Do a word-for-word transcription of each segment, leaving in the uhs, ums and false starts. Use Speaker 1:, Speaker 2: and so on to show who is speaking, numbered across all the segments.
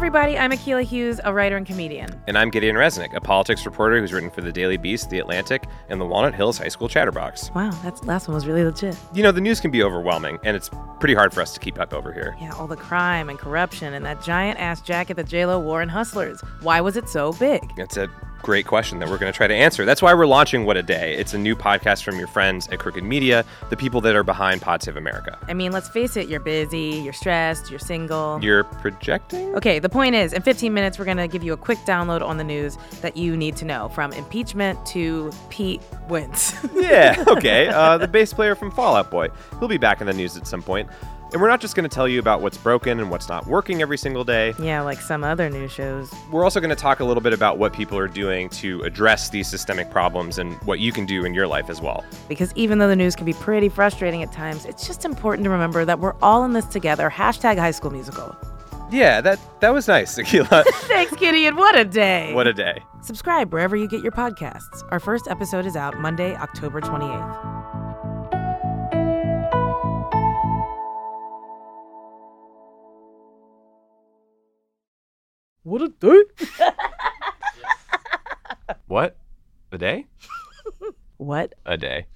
Speaker 1: everybody. I'm Akilah Hughes, a writer and comedian.
Speaker 2: And I'm Gideon Resnick, a politics reporter who's written for The Daily Beast, The Atlantic, and the Walnut Hills High School Chatterbox.
Speaker 1: Wow, that last one was really legit.
Speaker 2: You know, the news can be overwhelming, and it's pretty hard for us to keep up over here.
Speaker 1: Yeah, all the crime and corruption and that giant-ass jacket that J-Lo wore in Hustlers. Why was it so big?
Speaker 2: It's a great question that we're going to try to answer. That's why we're launching What a Day. It's a new podcast from your friends at Crooked Media, the people that are behind Pod Save America.
Speaker 1: I mean, let's face it, you're busy, you're stressed, you're single.
Speaker 2: You're projecting?
Speaker 1: Okay, the point is, in fifteen minutes, we're going to give you a quick download on the news that you need to know, from impeachment to Pete wins.
Speaker 2: Yeah, okay. Uh, the bass player from Fall Out Boy. He'll be back in the news at some point. And we're not just going to tell you about what's broken and what's not working every single day.
Speaker 1: Yeah, like some other news shows.
Speaker 2: We're also going to talk a little bit about what people are doing to address these systemic problems and what you can do in your life as well.
Speaker 1: Because even though the news can be pretty frustrating at times, it's just important to remember that we're all in this together. Hashtag High School Musical.
Speaker 2: Yeah, that, that was nice, Akilah.
Speaker 1: Thanks, Gideon. What a day.
Speaker 2: What a day.
Speaker 1: Subscribe wherever you get your podcasts. Our first episode is out Monday, October twenty-eighth.
Speaker 2: What a day? What? A day?
Speaker 1: What?
Speaker 2: A day.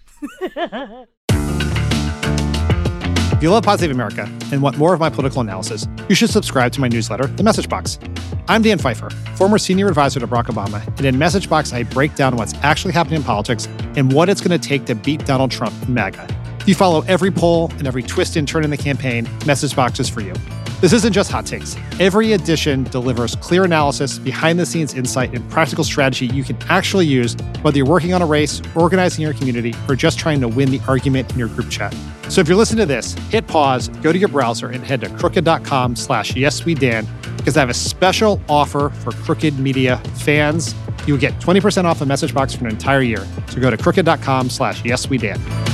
Speaker 3: If you love Pod Save America and want more of my political analysis, you should subscribe to my newsletter, The Message Box. I'm Dan Pfeiffer, former senior advisor to Barack Obama, and in Message Box, I break down what's actually happening in politics and what it's going to take to beat Donald Trump and MAGA. If you follow every poll and every twist and turn in the campaign, Message Box is for you. This isn't just hot takes. Every edition delivers clear analysis, behind-the-scenes insight, and practical strategy you can actually use, whether you're working on a race, organizing your community, or just trying to win the argument in your group chat. So if you're listening to this, hit pause, go to your browser, and head to crooked.com slash yeswedan, because I have a special offer for Crooked Media fans. You will get twenty percent off the Message Box for an entire year. So go to crooked.com slash yeswedan.